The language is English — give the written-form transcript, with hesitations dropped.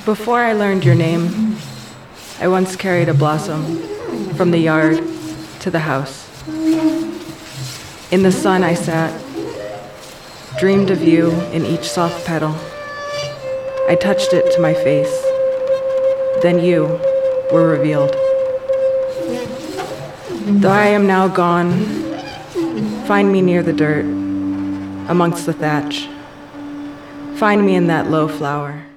Before I learned your name, I once carried a blossom from the yard to the house. In the sun I sat, dreamed of you in each soft petal. I touched it to my face. Then you were revealed. Though I am now gone, find me near the dirt, amongst the thatch. Find me in that low flower.